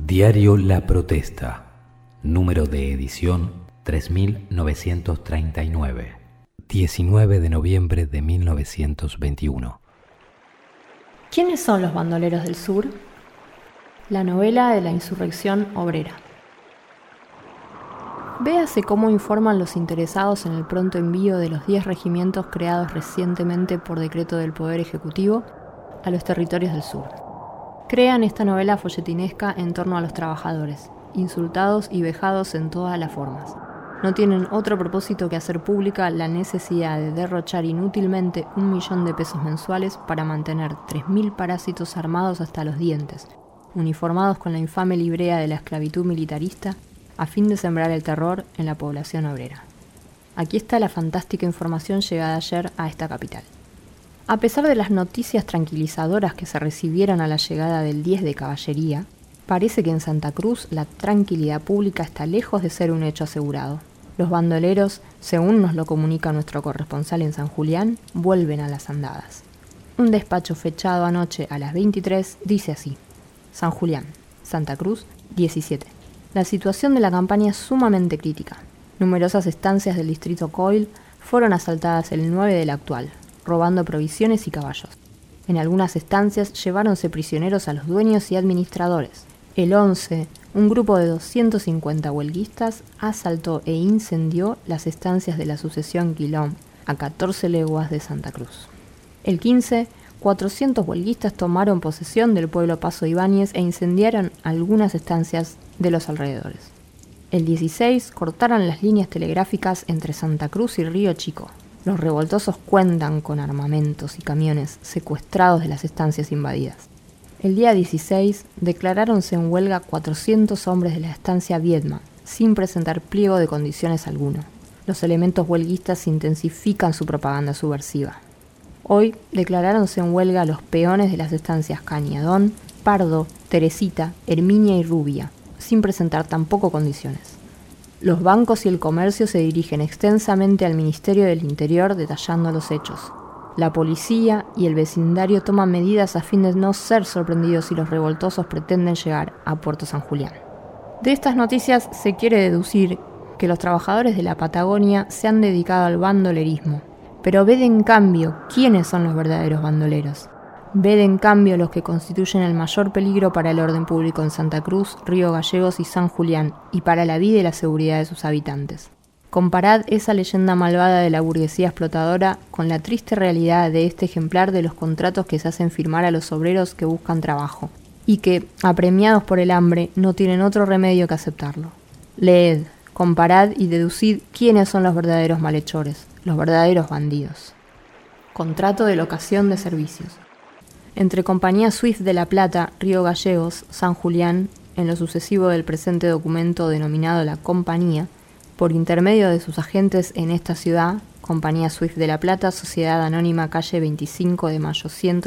Diario La Protesta, número de edición 3939, 19 de noviembre de 1921. ¿Quiénes son los bandoleros del sur? La novela de la insurrección obrera. Véase cómo informan los interesados en el pronto envío de los 10 regimientos creados recientemente por decreto del Poder Ejecutivo a los territorios del sur. Crean esta novela folletinesca en torno a los trabajadores, insultados y vejados en todas las formas. No tienen otro propósito que hacer pública la necesidad de derrochar inútilmente 1 millón de pesos mensuales para mantener 3.000 parásitos armados hasta los dientes, uniformados con la infame librea de la esclavitud militarista, a fin de sembrar el terror en la población obrera. Aquí está la fantástica información llegada ayer a esta capital. A pesar de las noticias tranquilizadoras que se recibieron a la llegada del 10 de caballería, parece que en Santa Cruz la tranquilidad pública está lejos de ser un hecho asegurado. Los bandoleros, según nos lo comunica nuestro corresponsal en San Julián, vuelven a las andadas. Un despacho fechado anoche a las 23 dice así: San Julián, Santa Cruz, 17. La situación de la campaña es sumamente crítica. Numerosas estancias del distrito Coil fueron asaltadas el 9 del actual, robando provisiones y caballos. En algunas estancias lleváronse prisioneros a los dueños y administradores. El 11, un grupo de 250 huelguistas asaltó e incendió las estancias de la sucesión Quilón, a 14 leguas de Santa Cruz. El 15, 400 huelguistas tomaron posesión del pueblo Paso Ibáñez e incendiaron algunas estancias de los alrededores. El 16, cortaron las líneas telegráficas entre Santa Cruz y Río Chico. Los revoltosos cuentan con armamentos y camiones secuestrados de las estancias invadidas. El día 16, declaráronse en huelga 400 hombres de la estancia Viedma, sin presentar pliego de condiciones alguno. Los elementos huelguistas intensifican su propaganda subversiva. Hoy declaráronse en huelga los peones de las estancias Cañadón, Pardo, Teresita, Herminia y Rubia, sin presentar tampoco condiciones. Los bancos y el comercio se dirigen extensamente al Ministerio del Interior detallando los hechos. La policía y el vecindario toman medidas a fin de no ser sorprendidos si los revoltosos pretenden llegar a Puerto San Julián. De estas noticias se quiere deducir que los trabajadores de la Patagonia se han dedicado al bandolerismo. Pero ved en cambio quiénes son los verdaderos bandoleros. Ved en cambio los que constituyen el mayor peligro para el orden público en Santa Cruz, Río Gallegos y San Julián, y para la vida y la seguridad de sus habitantes. Comparad esa leyenda malvada de la burguesía explotadora con la triste realidad de este ejemplar de los contratos que se hacen firmar a los obreros que buscan trabajo, y que, apremiados por el hambre, no tienen otro remedio que aceptarlo. Leed, comparad y deducid quiénes son los verdaderos malhechores, los verdaderos bandidos. Contrato de locación de servicios. Entre Compañía Swift de La Plata, Río Gallegos, San Julián, en lo sucesivo del presente documento denominado la Compañía, por intermedio de sus agentes en esta ciudad, Compañía Swift de La Plata, Sociedad Anónima, calle 25 de Mayo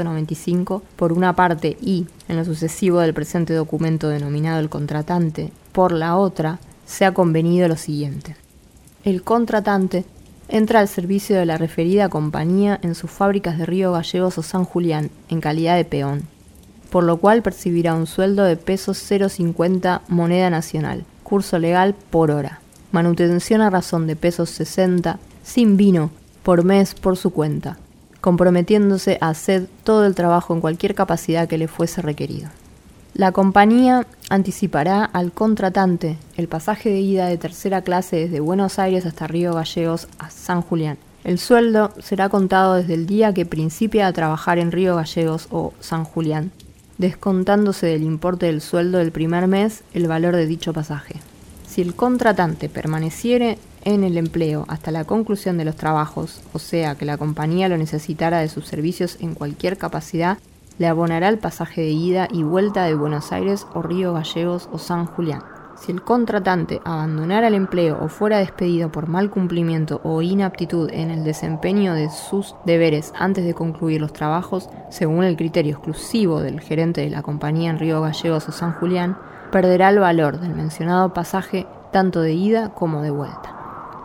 195, por una parte, y, en lo sucesivo del presente documento denominado el contratante, por la otra, se ha convenido lo siguiente. El contratante entra al servicio de la referida compañía en sus fábricas de Río Gallegos o San Julián, en calidad de peón, por lo cual percibirá un sueldo de pesos 0,50 moneda nacional, curso legal por hora, manutención a razón de pesos 60, sin vino, por mes por su cuenta, comprometiéndose a hacer todo el trabajo en cualquier capacidad que le fuese requerido. La compañía anticipará al contratante el pasaje de ida de tercera clase desde Buenos Aires hasta Río Gallegos a San Julián. El sueldo será contado desde el día que principia a trabajar en Río Gallegos o San Julián, descontándose del importe del sueldo del primer mes el valor de dicho pasaje. Si el contratante permaneciere en el empleo hasta la conclusión de los trabajos, o sea que la compañía lo necesitara de sus servicios en cualquier capacidad, le abonará el pasaje de ida y vuelta de Buenos Aires o Río Gallegos o San Julián. Si el contratante abandonara el empleo o fuera despedido por mal cumplimiento o inaptitud en el desempeño de sus deberes antes de concluir los trabajos, según el criterio exclusivo del gerente de la compañía en Río Gallegos o San Julián, perderá el valor del mencionado pasaje tanto de ida como de vuelta.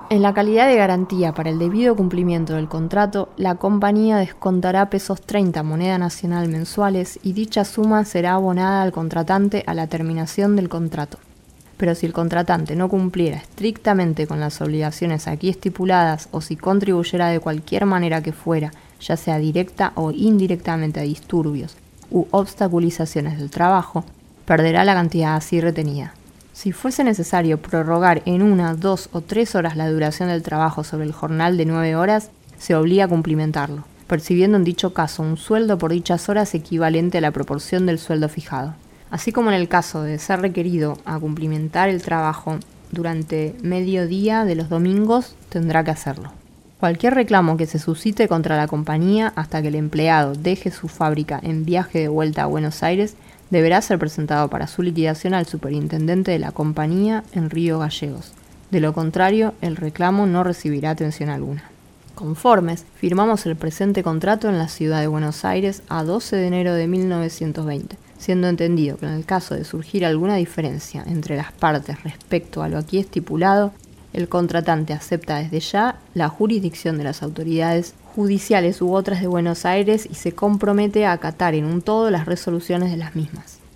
En la calidad de garantía para el debido cumplimiento del contrato, la compañía descontará pesos 30 moneda nacional mensuales y dicha suma será abonada al contratante a la terminación del contrato. Pero si el contratante no cumpliera estrictamente con las obligaciones aquí estipuladas o si contribuyera de cualquier manera que fuera, ya sea directa o indirectamente a disturbios u obstaculizaciones del trabajo, perderá la cantidad así retenida. Si fuese necesario prorrogar en 1, 2 o 3 horas la duración del trabajo sobre el jornal de 9 horas, se obliga a cumplimentarlo, percibiendo en dicho caso un sueldo por dichas horas equivalente a la proporción del sueldo fijado. Así como en el caso de ser requerido a cumplimentar el trabajo durante mediodía de los domingos, tendrá que hacerlo. Cualquier reclamo que se suscite contra la compañía hasta que el empleado deje su fábrica en viaje de vuelta a Buenos Aires deberá ser presentado para su liquidación al superintendente de la compañía en Río Gallegos. De lo contrario, el reclamo no recibirá atención alguna. Conformes, firmamos el presente contrato en la ciudad de Buenos Aires a 12 de enero de 1920, siendo entendido que en el caso de surgir alguna diferencia entre las partes respecto a lo aquí estipulado, el contratante acepta desde ya la jurisdicción de las autoridades judiciales u otras de Buenos Aires y se compromete a acatar en un todo las resoluciones de las mismas.